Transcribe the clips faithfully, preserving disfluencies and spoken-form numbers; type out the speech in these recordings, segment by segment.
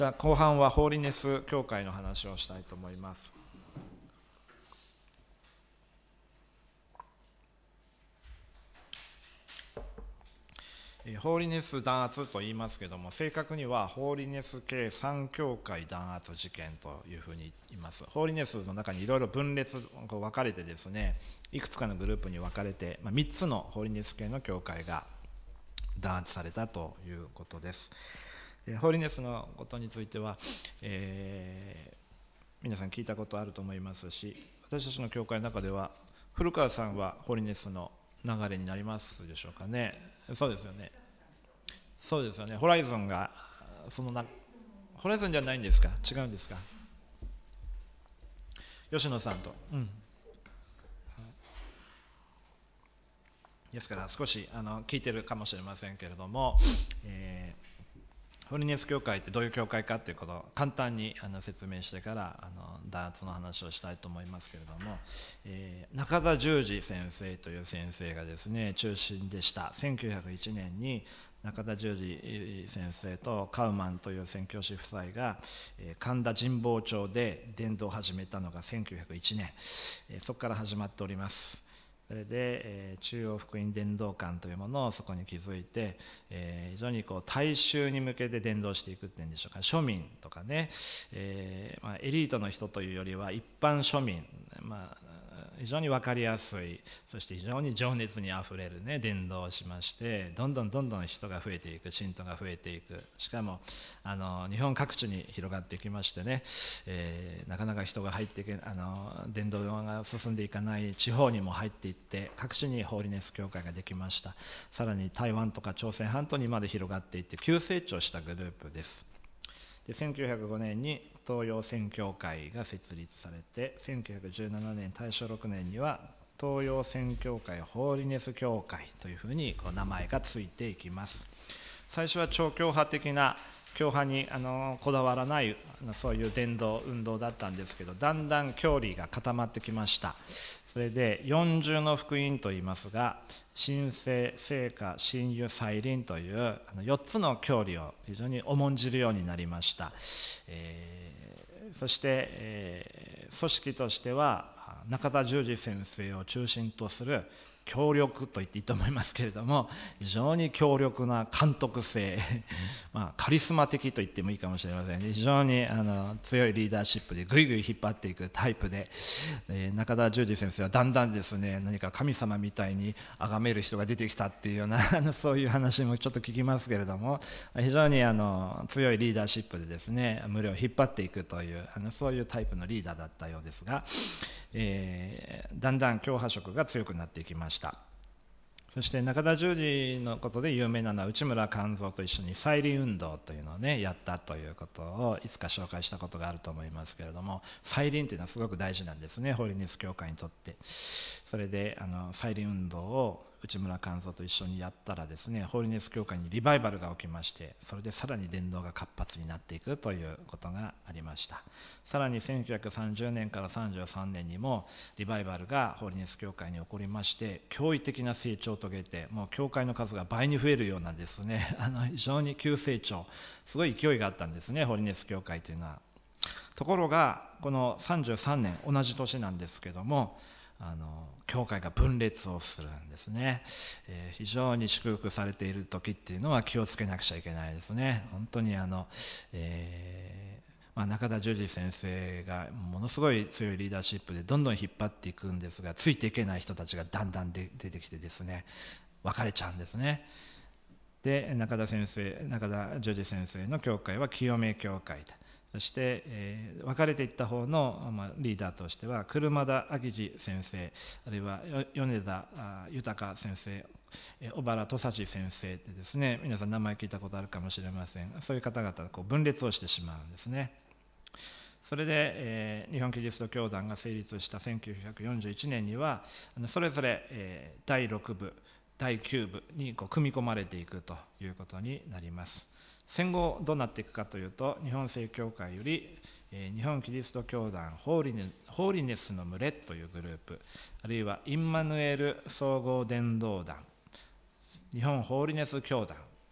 後半はホーリネス教会の話をしたいと思います。ホーリネス弾圧と言いますけども、正確にはホーリネス系三教会弾圧事件というふうに言います。ホーリネスの中にいろいろ分裂こう分かれてですね、いくつかのグループに分かれて、まあ、みっつのホーリネス系の教会が弾圧されたということです。でホーリネスのことについては、えー、皆さん聞いたことあると思いますし、私たちの教会の中では古川さんはホーリネスの流れになりますでしょうかね。そうですよね。そうですよね。ホライゾンがそのなホライゾンじゃないんですか。違うんですか。吉野さんと、うん、ですから少しあの聞いてるかもしれませんけれども、えーホリネス教会ってどういう教会かということを簡単にあの説明してからあの弾圧の話をしたいと思いますけれども、えー、中田十二先生という先生がですね中心でした。せんきゅうひゃくいちねんに中田十二先生とカウマンという宣教師夫妻が、えー、神田神保町で伝道を始めたのがせんきゅうひゃくいちねん、えー、そこから始まっております。それで、えー、中央福音伝道館というものをそこに築いて、えー、非常にこう大衆に向けて伝道していくっていうんでしょうか、庶民とかね、えーまあ、エリートの人というよりは一般庶民、まあ、非常に分かりやすい、そして非常に情熱にあふれる、ね、伝道をしまして、どんどんどんどん人が増えていく、信徒が増えていく、しかもあの日本各地に広がっていきましてね、えー、なかなか人が入っていけあの伝道が進んでいかない地方にも入っていって、各地にホーリネス教会ができました。さらに台湾とか朝鮮半島にまで広がっていって急成長したグループです。でせんきゅうひゃくごねんに東洋宣教会が設立されて、せんきゅうひゃくじゅうななねん大正ろくねんには東洋宣教会ホーリネス教会というふうにこう名前がついていきます。最初は超教派的な教派にあのこだわらないそういう伝道運動だったんですけど、だんだん教理が固まってきました。それで四重の福音といいますが、神聖、聖歌、真油、再臨というあのよっつの教理を非常に重んじるようになりました。えー、そして、えー、組織としては中田十二先生を中心とする強力と言っていいと思いますけれども、非常に強力な監督性、まあ、カリスマ的と言ってもいいかもしれませんね。非常にあの強いリーダーシップでぐいぐい引っ張っていくタイプで、えー、中田十二先生はだんだんですね、何か神様みたいに崇める人が出てきたっていうようなそういう話もちょっと聞きますけれども、非常にあの強いリーダーシップでですね、群れを引っ張っていくというあのそういうタイプのリーダーだったようですが、えー、だんだん教派色が強くなっていきました。そして中田十二のことで有名なのは内村勘三と一緒に再臨運動というのをねやったということをいつか紹介したことがあると思いますけれども、再臨というのはすごく大事なんですね、ホーリネス教会にとって。それであの再臨運動を内村勘三と一緒にやったらですね、ホーリネス教会にリバイバルが起きまして、それでさらに伝道が活発になっていくということがありました。さらにせんきゅうひゃくさんじゅうねんからさんじゅうさんねんにもリバイバルがホーリネス教会に起こりまして、驚異的な成長を遂げて、もう教会の数が倍に増えるようなですね、あの非常に急成長、すごい勢いがあったんですね、ホーリネス教会というのは。ところがこのさんじゅうさんねん、同じ年なんですけども、あの教会が分裂をするんですね、えー、非常に祝福されている時っていうのは気をつけなくちゃいけないですね。本当にあの、えーまあ、中田十二先生がものすごい強いリーダーシップでどんどん引っ張っていくんですが、ついていけない人たちがだんだん出てきてですね、別れちゃうんですね。で中田先生中田十二先生の教会は清め教会で、そして、えー、分かれていった方の、まあ、リーダーとしては車田明治先生、あるいは米田豊先生、小原土佐先生ってですね、皆さん名前聞いたことあるかもしれません。そういう方々がこう分裂をしてしまうんですね。それで、えー、日本キリスト教団が成立したせんきゅうひゃくよんじゅういちねんにはそれぞれ、えー、だいろく部だいきゅう部にこう組み込まれていくということになります。戦後どうなっていくかというと、日本正教会より、えー、日本キリスト教団ホーリネホーリネスの群れというグループ、あるいはインマヌエル総合伝道団、日本ホーリネス教団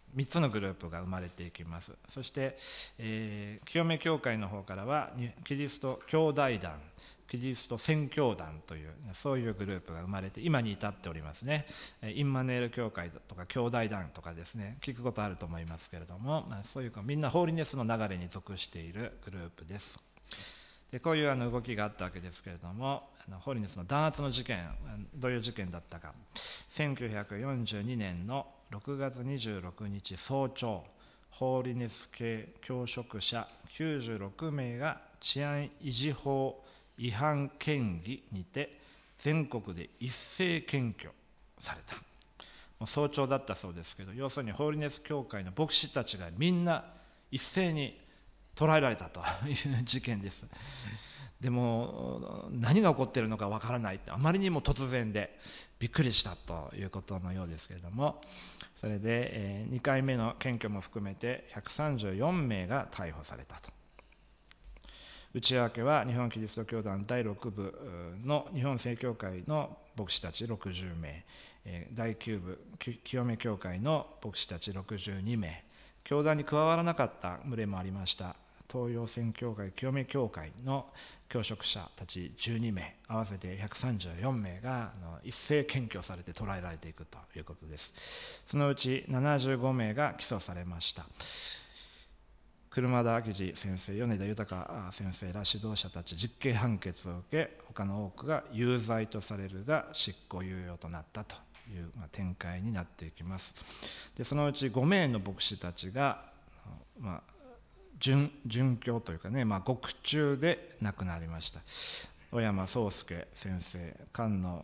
みっつのグループが生まれていきます。そして、えー、清め教会の方からはキリスト兄弟団、キリスト宣教団というそういうグループが生まれて今に至っておりますね。インマヌエル教会とか兄弟団とかですね、聞くことあると思いますけれども、まあ、そういうみんなホーリネスの流れに属しているグループです。でこういうあの動きがあったわけですけれども、あのホーリネスの弾圧の事件、どういう事件だったか。せんきゅうひゃくよんじゅうにねんのろくがつにじゅうろくにち早朝、ホーリネス系教職者きゅうじゅうろくめいが治安維持法違反嫌疑にて全国で一斉検挙された。もう早朝だったそうですけど、要するにホーリネス教会の牧師たちがみんな一斉に捕らえられたという事件です。でも何が起こっているのかわからないって、あまりにも突然でびっくりしたということのようですけれども、それでにかいめの検挙も含めてひゃくさんじゅうよんめいが逮捕されたと。内訳は日本キリスト教団だいろくぶの日本正教会の牧師たちろくじゅうめい、だいきゅうぶ清め教会の牧師たちろくじゅうにめい、教団に加わらなかった群れもありました。東洋宣教会清め教会の教職者たちじゅうにめい、合わせてひゃくさんじゅうよんめいが一斉検挙されて捕らえられていくということです。そのうちななじゅうごめいが起訴されました。車田明治先生、米田豊先生ら指導者たち実刑判決を受け、他の多くが有罪とされるが執行猶予となったという展開になっていきます。でそのうちごめいの牧師たちが、まあ、殉殉教というかね、まあ、獄中で亡くなりました。小山宗介先生、菅野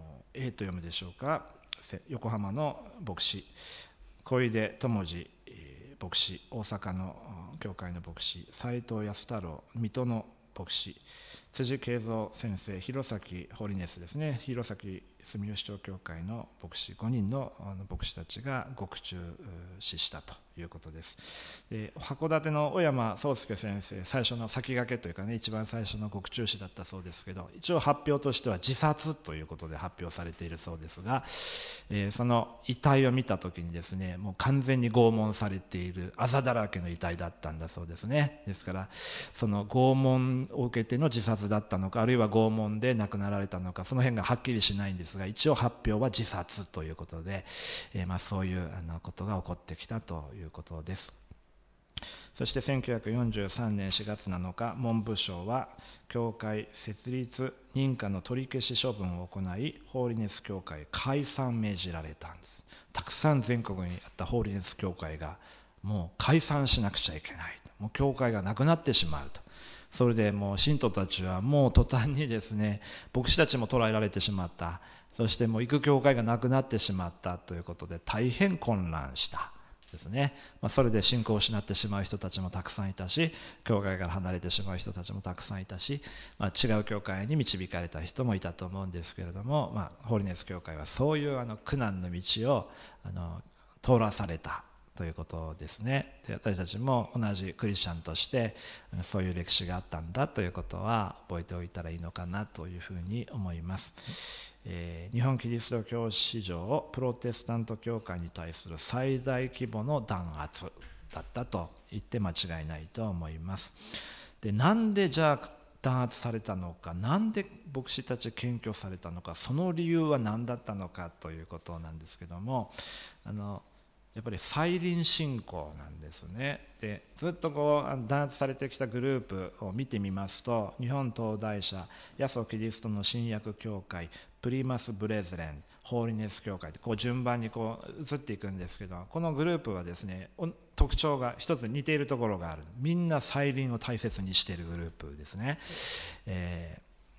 A と読むでしょうか、横浜の牧師、小出智次牧師、大阪の教会の牧師、斉藤康太郎水戸の牧師、辻慶三先生、弘前ホリネスですね、弘前住吉町教会の牧師、ごにんの牧師たちが獄中死したということです。で函館の小山宗介先生、最初の先駆けというかね、一番最初の獄中死だったそうですけど、一応発表としては自殺ということで発表されているそうですが、えー、その遺体を見たときにですね、もう完全に拷問されているあざだらけの遺体だったんだそうですね。ですからその拷問を受けての自殺だったのか、あるいは拷問で亡くなられたのか、その辺がはっきりしないんですが、一応発表は自殺ということで、えー、まあそういうあのことが起こってきたということです。そしてせんきゅうひゃくよんじゅうさんねんしがつなのか、文部省は教会設立認可の取り消し処分を行い、ホーリネス教会解散命じられたんです。たくさん全国にあったホーリネス教会がもう解散しなくちゃいけない、もう教会がなくなってしまうと。それでもう信徒たちはもう途端にですね、牧師たちも捕らえられてしまった、そしてもう行く教会がなくなってしまったということで大変混乱したですね。まあ、それで信仰を失ってしまう人たちもたくさんいたし、教会から離れてしまう人たちもたくさんいたし、まあ、違う教会に導かれた人もいたと思うんですけれども、まあ、ホーリネス教会はそういうあの苦難の道をあの通らされたということですね。で私たちも同じクリスチャンとしてそういう歴史があったんだということは覚えておいたらいいのかなというふうに思います。えー、日本キリスト教史上プロテスタント教会に対する最大規模の弾圧だったと言って間違いないと思います。でなんでじゃあ弾圧されたのか、なんで牧師たち検挙されたのか、その理由は何だったのかということなんですけども、あのやっぱり再臨信仰なんですね。でずっとこう弾圧されてきたグループを見てみますと、日本東大社、ヤソキリストの新約教会、プリマスブレズレン、ホーリネス教会ってこう順番にこう移っていくんですけど、このグループはですね、特徴が一つ似ているところがある。みんな再臨を大切にしているグループですね。え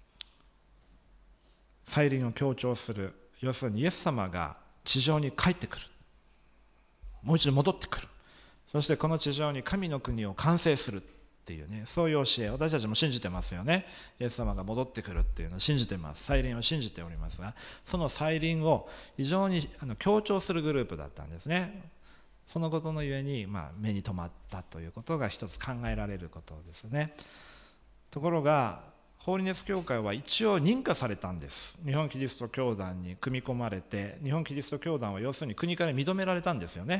ー、再臨を強調する、要するにイエス様が地上に帰ってくる、もう一度戻ってくる、そしてこの地上に神の国を完成するっていうね、そういう教え、私たちも信じてますよね。イエス様が戻ってくるっていうのを信じてます。再臨を信じておりますが、その再臨を非常にあの強調するグループだったんですね。そのことのゆえに、まあ、目に留まったということが一つ考えられることですね。ところがホーリネス教会は一応認可されたんです。日本キリスト教団に組み込まれて、日本キリスト教団は要するに国から認められたんですよね。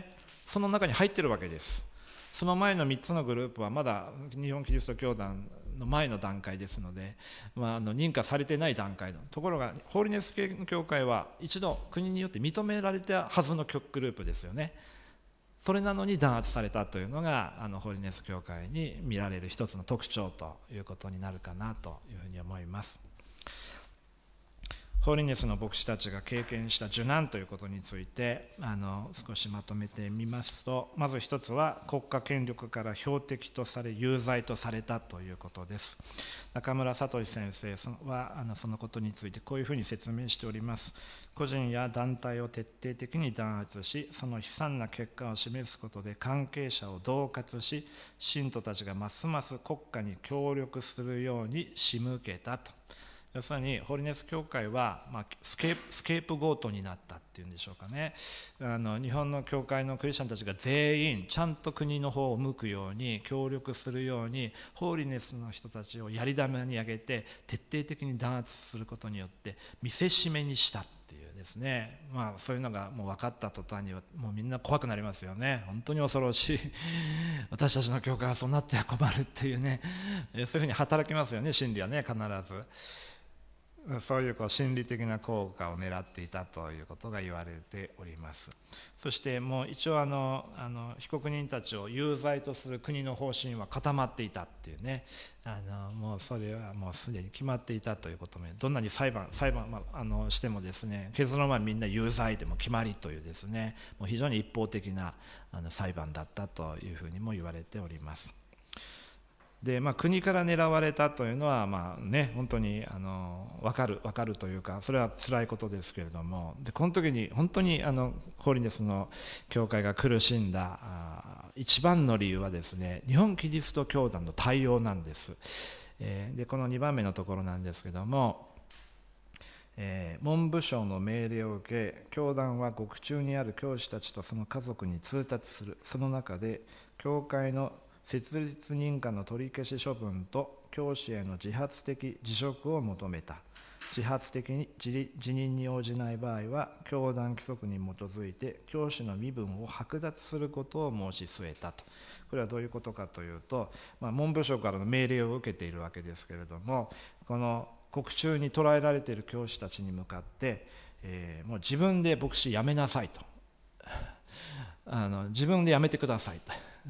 その中に入ってるわけです。その前のみっつのグループはまだ日本キリスト教団の前の段階ですので、まあ、あの認可されてない段階のところが、ホーリネス系の教会は一度国によって認められたはずのグループですよね。それなのに弾圧されたというのがあのホーリネス教会に見られる一つの特徴ということになるかなというふうに思います。ホーリネスの牧師たちが経験した受難ということについてあの少しまとめてみますと、まず一つは国家権力から標的とされ有罪とされたということです。中村聡先生はあのそのことについてこういうふうに説明しております。個人や団体を徹底的に弾圧し、その悲惨な結果を示すことで関係者を恫喝し、信徒たちがますます国家に協力するように仕向けたと。要するにホーリネス教会は、まあ、スケープ、スケープゴートになったっていうんでしょうかね。あの日本の教会のクリスチャンたちが全員ちゃんと国の方を向くように協力するように、ホーリネスの人たちをやり玉に上げて徹底的に弾圧することによって見せしめにしたっていうですね、まあ、そういうのがもう分かった途端にはもうみんな怖くなりますよね。本当に恐ろしい私たちの教会はそうなっては困るっていうね、そういうふうに働きますよね、真理はね。必ずそういうこう心理的な効果を狙っていたということが言われております。そしてもう一応あのあの被告人たちを有罪とする国の方針は固まっていたっていうね、あのもうそれはもうすでに決まっていたということも、どんなに裁判裁判、まあ、あのしてもですね、結論はみんな有罪でも決まりというですね、もう非常に一方的なあの裁判だったというふうにも言われております。でまあ、国から狙われたというのは、まあね、本当にあの分かる、分かるというか、それは辛いことですけれども、でこの時に本当にあのホーリネスの教会が苦しんだあ一番の理由はですね、日本キリスト教団の対応なんです。えー、でこのにばんめのところなんですけども、えー、文部省の命令を受け、教団は獄中にある教師たちとその家族に通達する。その中で教会の設立認可の取り消し処分と教師への自発的辞職を求めた。自発的に辞任に応じない場合は教団規則に基づいて教師の身分を剥奪することを申し据えたと。これはどういうことかというと、まあ、文部省からの命令を受けているわけですけれども、この獄中に捕らえられている教師たちに向かって、えー、もう自分で牧師辞めなさいと、あの自分で辞めてくださいと。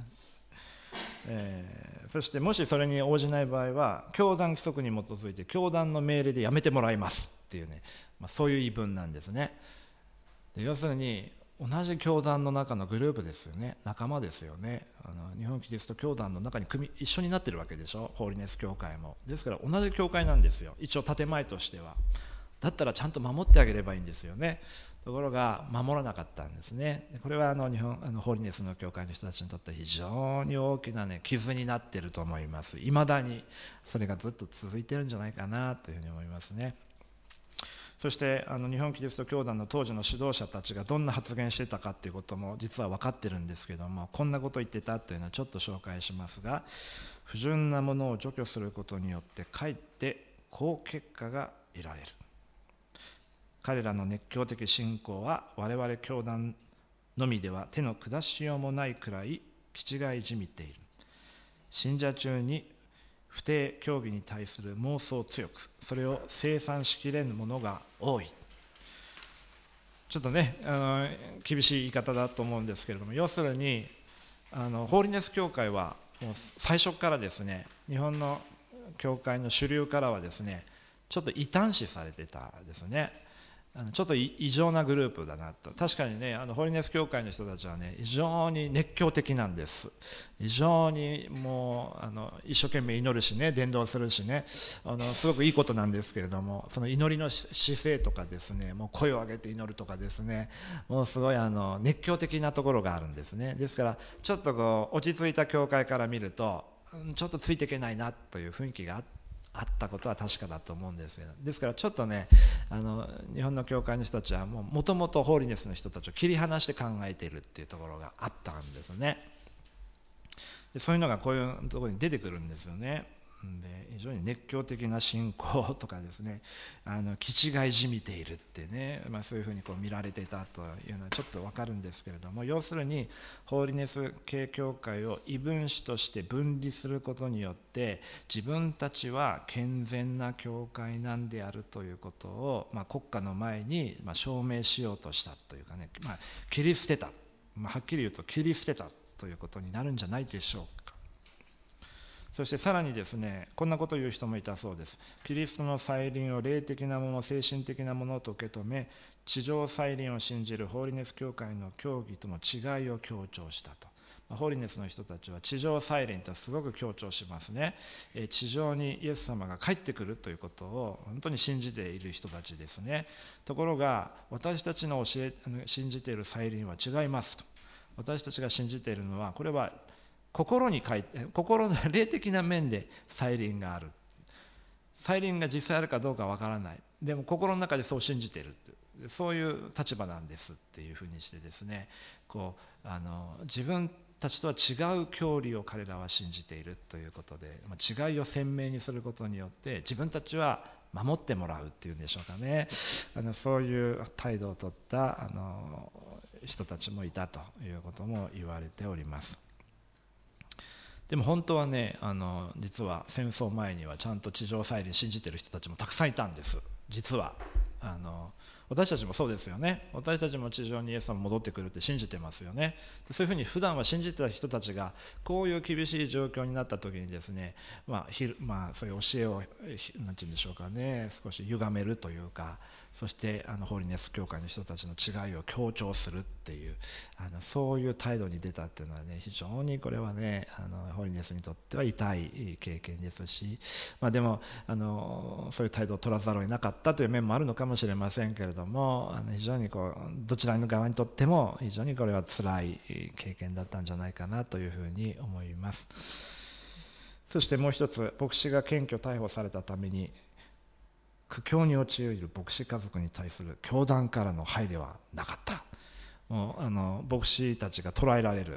えー、そしてもしそれに応じない場合は教団規則に基づいて教団の命令でやめてもらいますっていうね、まあ、そういう言い分なんですね。で要するに同じ教団の中のグループですよね、仲間ですよね。あの日本キリスト教団の中に組一緒になってるわけでしょ、ホーリネス教会も。ですから同じ教会なんですよ、一応建前としては。だったらちゃんと守ってあげればいいんですよね。ところが守らなかったんですね。これはあの日本あのホーリネスの教会の人たちにとって非常に大きな、ね、傷になっていると思います。いまだにそれがずっと続いているんじゃないかなというふうに思いますね。そしてあの日本キリスト教団の当時の指導者たちがどんな発言してたかということも実は分かってるんですけども、こんなことを言ってたというのはちょっと紹介しますが、不純なものを除去することによってかえって好結果が得られる。彼らの熱狂的信仰は我々教団のみでは手の下しようもないくらい気違いじみている。信者中に不定教義に対する妄想強く、それを清算しきれぬものが多い。ちょっとね、あの厳しい言い方だと思うんですけれども、要するにあのホーリネス教会はもう最初からですね、日本の教会の主流からはですね、ちょっと異端視されてたんですね。あのちょっと異常なグループだなと。確かにね、あのホーリネス教会の人たちはね、非常に熱狂的なんです。非常にもうあの一生懸命祈るしね、伝道するしね、あのすごくいいことなんですけれども、その祈りの姿勢とかですね、もう声を上げて祈るとかですね、もうすごいあの熱狂的なところがあるんですね。ですからちょっとこう落ち着いた教会から見ると、ちょっとついていけないなという雰囲気があって、あったことは確かだと思うんですよ。ですからちょっとね、あの日本の教会の人たちはもともとホーリネスの人たちを切り離して考えているっていうところがあったんですね。でそういうのがこういうところに出てくるんですよね。 で非常に熱狂的な信仰とかですね、あの気違いじみているってね、まあ、そういうふうにこう見られていたというのはちょっと分かるんですけれども、要するにホーリネス系教会を異分子として分離することによって自分たちは健全な教会なんであるということを、まあ、国家の前にまあ証明しようとしたというかね、まあ、切り捨てた、まあ、はっきり言うと切り捨てたということになるんじゃないでしょうか。そしてさらにですね、こんなことを言う人もいたそうです。キリストの再臨を霊的なもの、精神的なものと受け止め、地上再臨を信じるホーリネス教会の教義との違いを強調したと。ホーリネスの人たちは地上再臨とすごく強調しますね。地上にイエス様が帰ってくるということを本当に信じている人たちですね。ところが私たちの教え信じている再臨は違いますと。私たちが信じているのは、これは心に書いて、心の霊的な面で再臨がある。再臨が実際あるかどうかわからない。でも心の中でそう信じている。そういう立場なんですっていうふうにしてですね、こうあの自分たちとは違う教理を彼らは信じているということで、違いを鮮明にすることによって自分たちは守ってもらうっていうんでしょうかね。あのそういう態度をとったあの人たちもいたということも言われております。でも本当はね、あの実は戦争前にはちゃんと地上再臨信じている人たちもたくさんいたんです。実はあの私たちもそうですよね。私たちも地上にイエス様戻ってくるって信じてますよね。そういうふうに普段は信じてた人たちがこういう厳しい状況になった時にですね、まあひまあ、そういう教えをなんて言うんでしょうかね、少し歪めるというか、そしてあのホーリネス教会の人たちの違いを強調するっていう、あのそういう態度に出たっていうのはね、非常にこれはね、あのホーリネスにとっては痛い経験ですし、まあ、でもあのそういう態度を取らざるを得なかったという面もあるのかもしれませんけれども、あの非常にこうどちらの側にとっても非常にこれは辛い経験だったんじゃないかなというふうに思います。そしてもう一つ、牧師が検挙逮捕されたために苦境に陥る牧師家族に対する教団からの配慮はなかった。もうあの牧師たちが捕らえられる。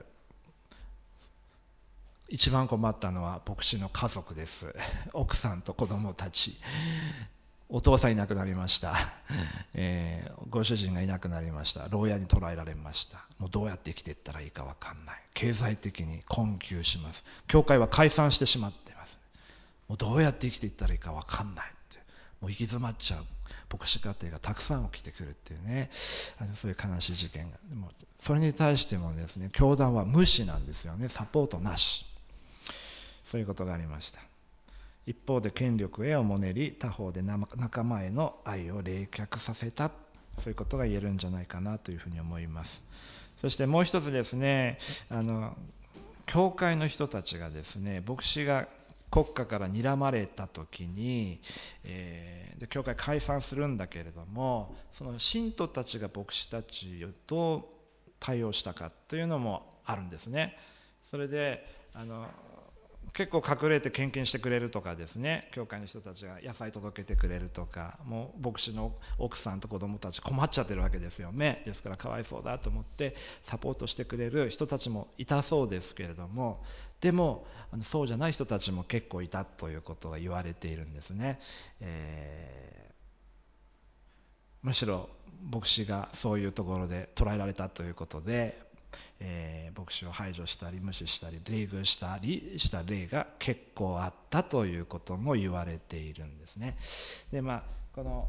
一番困ったのは牧師の家族です。奥さんと子供たち。お父さんいなくなりました、えー、ご主人がいなくなりました。牢屋に捕らえられました。もうどうやって生きていったらいいか分かんない。経済的に困窮します。教会は解散してしまっています。もうどうやって生きていったらいいか分かんないって、もう行き詰まっちゃう牧師家庭がたくさん起きてくるっていうね、あのそういう悲しい事件が。でもそれに対してもですね、教団は無視なんですよね。サポートなし。そういうことがありました。一方で権力へをもねり、他方で仲間への愛を冷却させた、そういうことが言えるんじゃないかなというふうに思います。そしてもう一つですね、あの教会の人たちがですね、牧師が国家から睨まれた時に、えー、で教会解散するんだけれども、その信徒たちが牧師たちをどう対応したかというのもあるんですね。それであの結構隠れて献金してくれるとかですね、教会の人たちが野菜届けてくれるとか、もう牧師の奥さんと子供たち困っちゃってるわけですよね。ですからかわいそうだと思ってサポートしてくれる人たちもいたそうですけれども、でもあのそうじゃない人たちも結構いたということが言われているんですね。えー、むしろ牧師がそういうところで捉えられたということで、えー、牧師を排除したり無視したり冷遇したりした例が結構あったということも言われているんですね。で、まあ、この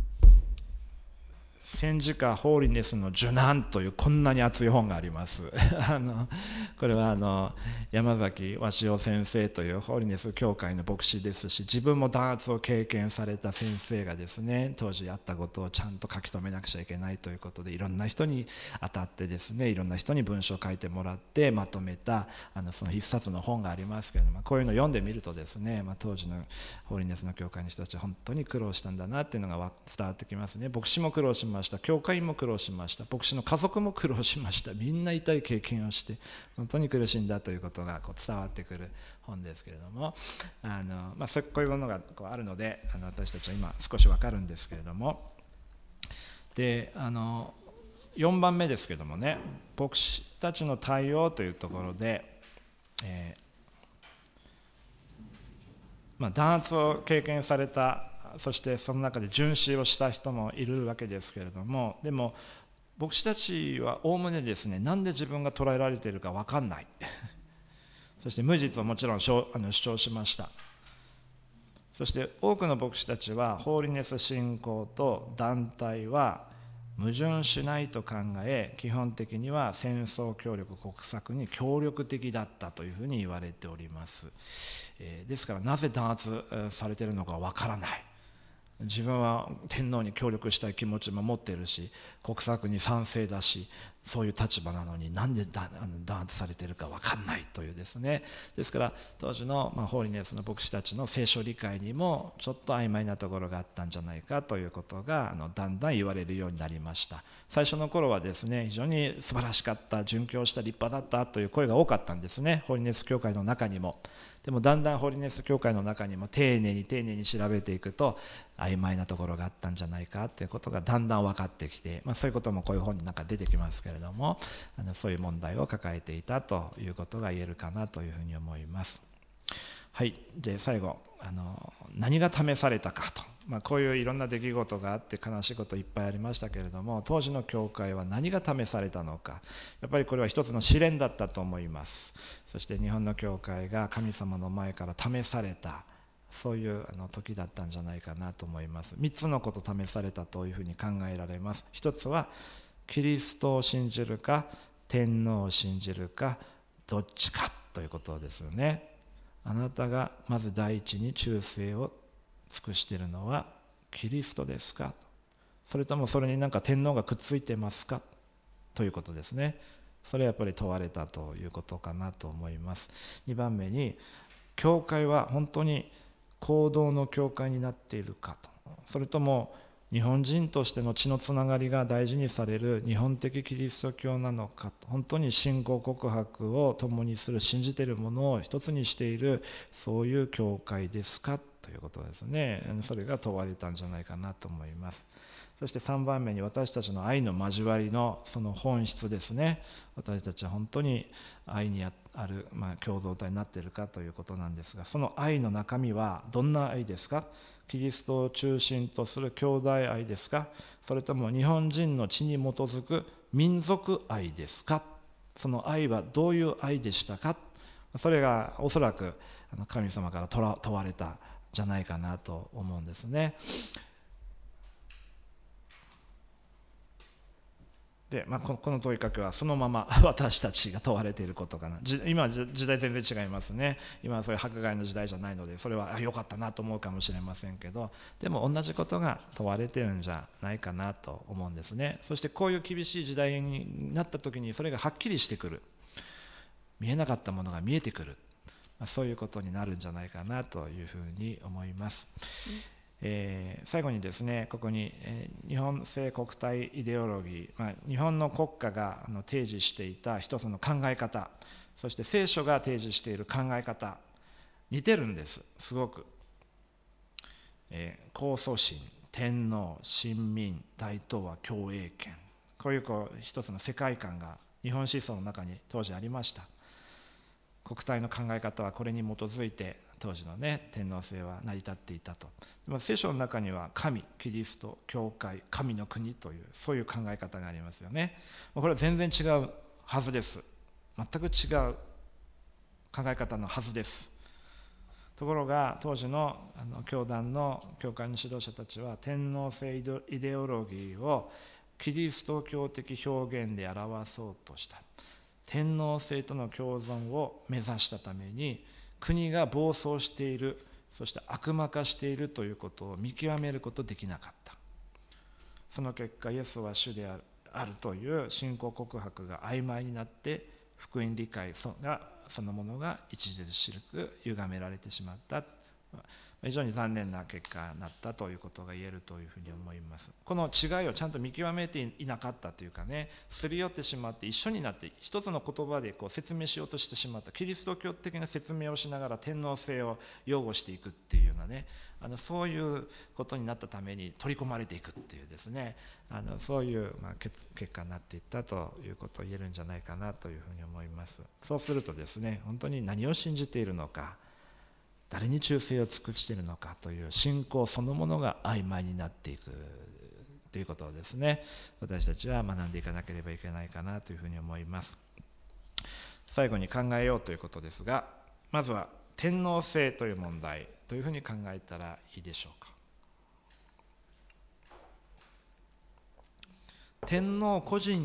戦時下ホーリネスの受難というこんなに熱い本がありますあのこれはあの山崎鷲尾先生というホーリネス教会の牧師ですし、自分も弾圧を経験された先生がですね、当時あったことをちゃんと書き留めなくちゃいけないということで、いろんな人に当たってですね、いろんな人に文章を書いてもらってまとめたあのその一冊の本がありますけれども、こういうのを読んでみるとですね、まあ、当時のホーリネスの教会の人たちは本当に苦労したんだなっていうのが伝わってきますね。牧師も苦労しました、教会も苦労しました、牧師の家族も苦労しました。みんな痛い経験をして本当に苦しんだということがこう伝わってくる本ですけれども、あの、まあ、そうこういうものがこうあるので、あの私たちは今少し分かるんですけれども、であのよんばんめですけどもね、牧師たちの対応というところで、えーまあ、弾圧を経験された、そしてその中で殉死をした人もいるわけですけれども、でも牧師たちはおおむねですね、なんで自分が捕らえられているか分かんないそして無実をもちろん主張しました。そして多くの牧師たちはホーリネス信仰と団体は矛盾しないと考え、基本的には戦争協力国策に協力的だったというふうに言われております。えー、ですからなぜ弾圧されているのかわからない。自分は天皇に協力したい気持ちも持っているし、国策に賛成だし、そういう立場なのになんで弾圧されているか分かんないというですね。ですから当時の、まあ、ホーリネスの牧師たちの聖書理解にもちょっと曖昧なところがあったんじゃないかということがあのだんだん言われるようになりました。最初の頃はですね、非常に素晴らしかった、殉教した、立派だったという声が多かったんですね、ホーリネス教会の中にも。でもだんだんホーリネス教会の中にも丁寧に丁寧に調べていくと曖昧なところがあったんじゃないかということがだんだん分かってきて、まあ、そういうこともこういう本の中出てきますけれども、あのそういう問題を抱えていたということが言えるかなというふうに思います。はい、で最後あの何が試されたかと、まあ、こういういろんな出来事があって悲しいこといっぱいありましたけれども、当時の教会は何が試されたのか、やっぱりこれは一つの試練だったと思います。そして日本の教会が神様の前から試された、そういうあの時だったんじゃないかなと思います。みっつのこと試されたというふうに考えられます。一つはキリストを信じるか天皇を信じるかどっちかということですよね。あなたがまず第一に忠誠を尽くしているのはキリストですか、それともそれになんか天皇がくっついてますかということですね。それはやっぱり問われたということかなと思います。にばんめに、教会は本当に行動の教会になっているかと、それとも日本人としての血のつながりが大事にされる日本的キリスト教なのかと、本当に信仰告白を共にする、信じているものを一つにしている、そういう教会ですかということですね。それが問われたんじゃないかなと思います。そしてさんばんめに、私たちの愛の交わりのその本質ですね。私たちは本当に愛にある、まあ、共同体になっているかということなんですが、その愛の中身はどんな愛ですか？キリストを中心とする兄弟愛ですか？それとも日本人の血に基づく民族愛ですか？その愛はどういう愛でしたか？それがおそらく神様から問われたんじゃないかなと思うんですね。で、まあ、この問いかけはそのまま私たちが問われていることかな。今は時代全然違いますね。今はそういう迫害の時代じゃないので、それは良かったなと思うかもしれませんけど、でも同じことが問われているんじゃないかなと思うんですね。そしてこういう厳しい時代になった時にそれがはっきりしてくる。見えなかったものが見えてくる。まあ、そういうことになるんじゃないかなというふうに思います。えー、最後にですね、ここに、えー、日本性国体イデオロギー、まあ、日本の国家があの提示していた一つの考え方、そして聖書が提示している考え方、似てるんです、すごく。えー、控訴審、天皇、臣民、大東亜共栄圏、こういう、こう一つの世界観が日本思想の中に当時ありました。国体の考え方はこれに基づいて当時の、ね、天皇制は成り立っていたと。でも聖書の中には神、キリスト、教会、神の国というそういう考え方がありますよね。これは全然違うはずです。全く違う考え方のはずです。ところが当時のあの教団の教会の指導者たちは天皇制イデオロギーをキリスト教的表現で表そうとした。天皇制との共存を目指したために国が暴走している、そして悪魔化しているということを見極めることできなかった。その結果イエスは主である、あるという信仰告白が曖昧になって福音理解がそのものが著しく歪められてしまった。非常に残念な結果になったということが言えるというふうに思います。この違いをちゃんと見極めていなかったというかね、すり寄ってしまって一緒になって一つの言葉でこう説明しようとしてしまった、キリスト教的な説明をしながら天皇制を擁護していくっていうようなね、あのそういうことになったために取り込まれていくっていうですね、あのそういう、まあ、結, 結果になっていったということを言えるんじゃないかなというふうに思います。そうするとですね、本当に何を信じているのか、 誰に忠誠を尽くしているのかという信仰そのものが曖昧になっていくということをですね、私たちは学んでいかなければいけないかなというふうに思います。最後に考えようということですが、まずは天皇制という問題、どういうふうに考えたらいいでしょうか。天皇個人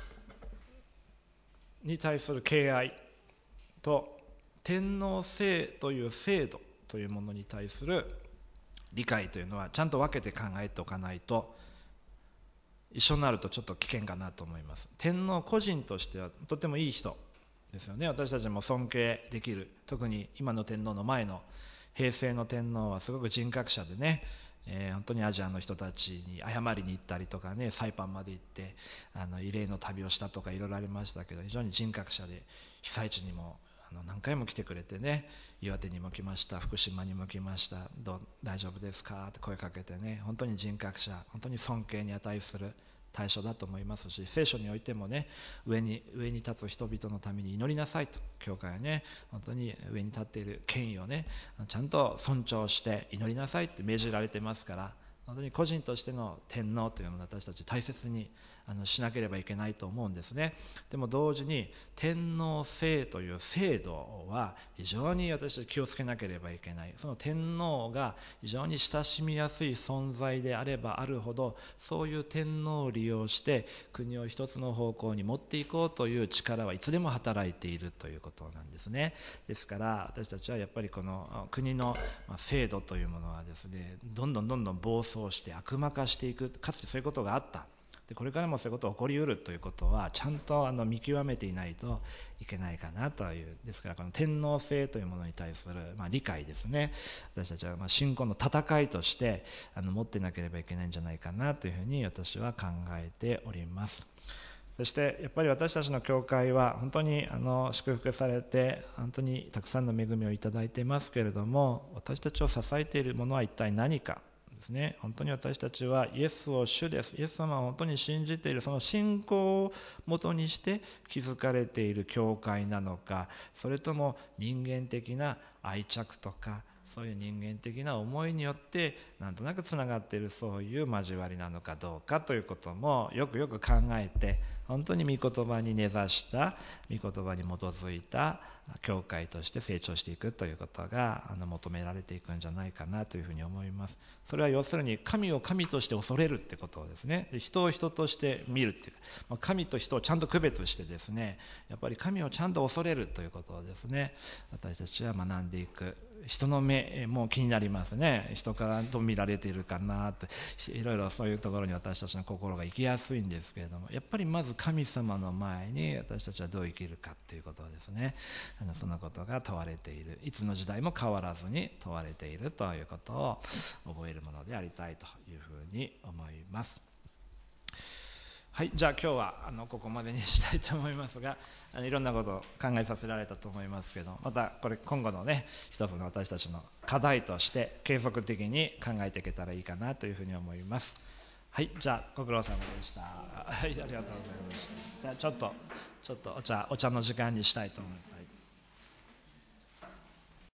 に対する敬愛と天皇制という制度というものに対する理解というのはちゃんと分けて考えておかないと、一緒になるとちょっと危険かなと思います。天皇個人としてはとてもいい人ですよね。私たちも尊敬できる、特に今の天皇の前の平成の天皇はすごく人格者でね、えー、本当にアジアの人たちに謝りに行ったりとかね、サイパンまで行ってあの慰霊の旅をしたとかいろいろありましたけど、非常に人格者で被災地にもあの何回も来てくれてね、岩手にも来ました、福島にも来ました、どう大丈夫ですかって声かけてね、本当に人格者、本当に尊敬に値する対象だと思いますし、聖書においてもね、上に上に立つ人々のために祈りなさいと、教会はね、本当に上に立っている権威をね、ちゃんと尊重して祈りなさいって命じられてますから、本当に個人としての天皇というのを私たち大切にあのしなければいけないと思うんですね。でも同時に天皇制という制度は非常に私たち気をつけなければいけない。その天皇が非常に親しみやすい存在であればあるほど、そういう天皇を利用して国を一つの方向に持っていこうという力はいつでも働いているということなんですね。ですから私たちはやっぱりこの国の制度というものはですね、どんどんどんどん暴走して悪魔化していく、かつてそういうことがあった。でこれからもそういうことが起こりうるということはちゃんとあの見極めていないといけないかなという。ですからこの天皇制というものに対する、まあ、理解ですね、私たちはまあ信仰の戦いとしてあの持っていなければいけないんじゃないかなというふうに私は考えております。そしてやっぱり私たちの教会は本当にあの祝福されて本当にたくさんの恵みをいただいていますけれども、私たちを支えているものは一体何かですね。本当に私たちはイエスを主です。イエス様を本当に信じている、その信仰をもとにして築かれている教会なのか、それとも人間的な愛着とかそういう人間的な思いによってなんとなくつながっているそういう交わりなのかどうかということもよくよく考えて、本当に御言葉に根ざした御言葉に基づいた教会として成長していくということがあの求められていくんじゃないかなというふうに思います。それは要するに神を神として恐れるってことですね。で人を人として見るっていうか、神と人をちゃんと区別してですね、やっぱり神をちゃんと恐れるということをですね、私たちは学んでいく。人の目も気になりますね。人からどう見られているかなって、いろいろそういうところに私たちの心が行きやすいんですけれども、やっぱりまず神様の前に私たちはどう生きるかということですね。あのそのことが問われている、いつの時代も変わらずに問われているということを覚えるものでありたいというふうに思います。はい、じゃあ今日はあのここまでにしたいと思いますが、あのいろんなことを考えさせられたと思いますけど、またこれ今後のね一つの私たちの課題として継続的に考えていけたらいいかなというふうに思います。はい、じゃあご苦労様でした。はい、ありがとうございました。じゃあちょっとちょっとお茶お茶の時間にしたいと思います。はい。